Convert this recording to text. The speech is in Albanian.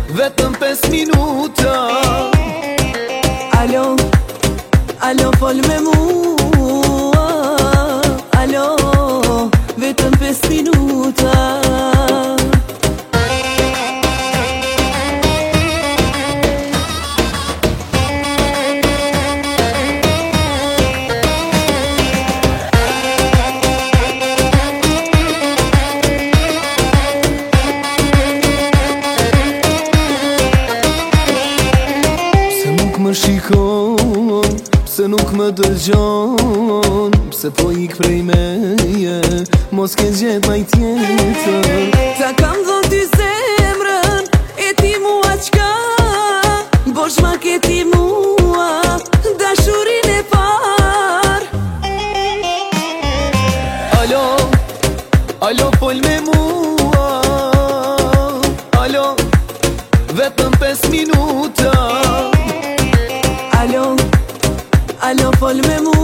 vetëm 5 minuta. Alo, alo fol me mua. Alo, vetëm 5 minuta. Më shikon, pse nuk më dëgjon, pse po ik prej meje, mos ke gjet maj tjetër. Ta kam dhon ty zemrën, e ti mua qka, bosh ma ke ti mua, dashurin e par. Alo, alo fol me mua. Alo, vetëm 5 minuta. Alo, alo fol me mua.